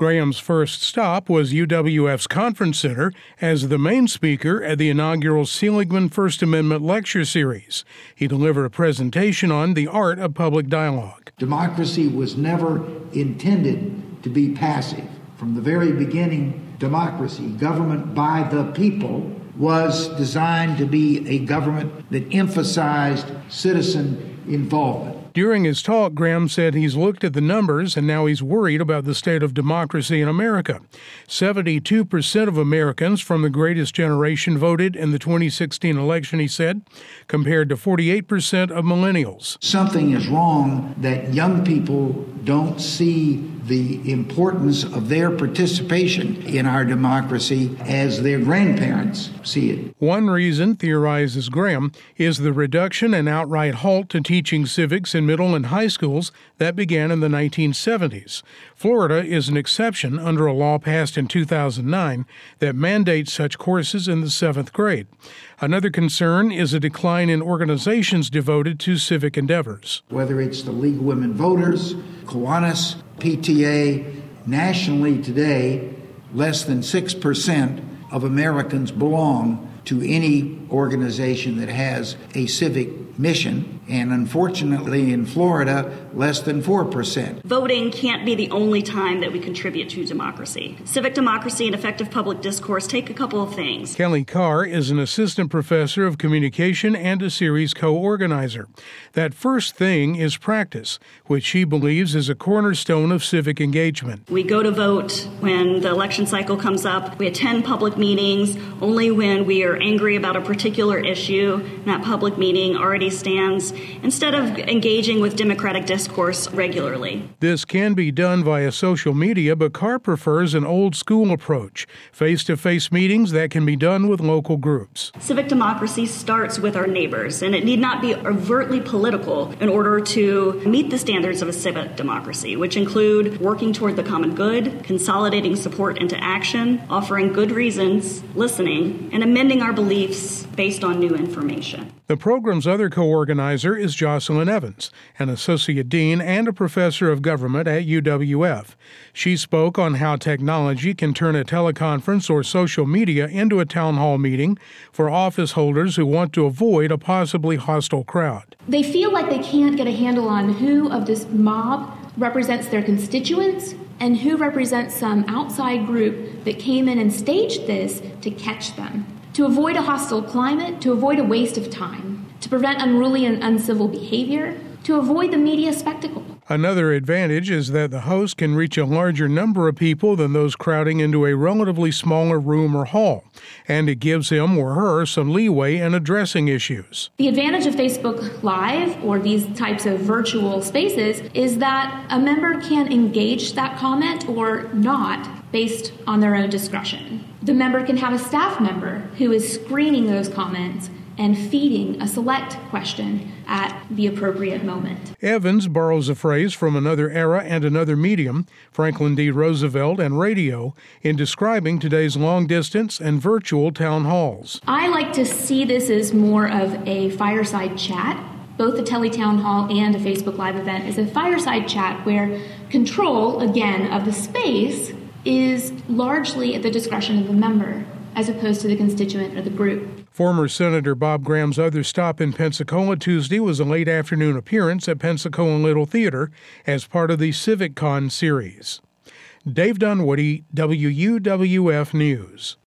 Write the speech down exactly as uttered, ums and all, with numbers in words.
Graham's first stop was U W F's Conference Center as the main speaker at the inaugural Seligman First Amendment Lecture Series. He delivered a presentation on the art of public dialogue. Democracy was never intended to be passive. From the very beginning, democracy, government by the people, was designed to be a government that emphasized citizen involvement. During his talk, Graham said he's looked at the numbers and now he's worried about the state of democracy in America. seventy-two percent of Americans from the Greatest Generation voted in the twenty sixteen election, he said, compared to forty-eight percent of millennials. Something is wrong that young people don't see the importance of their participation in our democracy as their grandparents see it. One reason, theorizes Graham, is the reduction and outright halt to teaching civics in middle and high schools that began in the nineteen seventies. Florida is an exception under a law passed in two thousand nine that mandates such courses in the seventh grade. Another concern is a decline in organizations devoted to civic endeavors. Whether it's the League of Women Voters, Kiwanis, P T A, nationally today, less than six percent of Americans belong to any organization that has a civic mission, and unfortunately in Florida, less than four percent. Voting can't be the only time that we contribute to democracy. Civic democracy and effective public discourse take a couple of things. Kelly Carr is an assistant professor of communication and a series co-organizer. That first thing is practice, which she believes is a cornerstone of civic engagement. We go to vote when the election cycle comes up. We attend public meetings only when we are angry about a particular issue, and that public meeting already stands, instead of engaging with democratic discourse regularly. This can be done via social media, but Carr prefers an old-school approach, face-to-face meetings that can be done with local groups. Civic democracy starts with our neighbors, and it need not be overtly political in order to meet the standards of a civic democracy, which include working toward the common good, consolidating support into action, offering good reasons, listening, and amending our beliefs based on new information. The program's other co-organizer is Jocelyn Evans, an associate dean and a professor of government at U W F. She spoke on how technology can turn a teleconference or social media into a town hall meeting for office holders who want to avoid a possibly hostile crowd. They feel like they can't get a handle on who of this mob represents their constituents and who represents some outside group that came in and staged this to catch them. To avoid a hostile climate, to avoid a waste of time, to prevent unruly and uncivil behavior, to avoid the media spectacle. Another advantage is that the host can reach a larger number of people than those crowding into a relatively smaller room or hall, and it gives him or her some leeway in addressing issues. The advantage of Facebook Live or these types of virtual spaces is that a member can engage that comment or not based on their own discretion. The member can have a staff member who is screening those comments and feeding a select question at the appropriate moment. Evans borrows a phrase from another era and another medium, Franklin D. Roosevelt and radio, in describing today's long-distance and virtual town halls. I like to see this as more of a fireside chat. Both the Teletown Hall and a Facebook Live event is a fireside chat where control, again, of the space is largely at the discretion of the member, as opposed to the constituent or the group. Former Senator Bob Graham's other stop in Pensacola Tuesday was a late afternoon appearance at Pensacola Little Theater as part of the CivicCon series. Dave Dunwoody, W U W F News.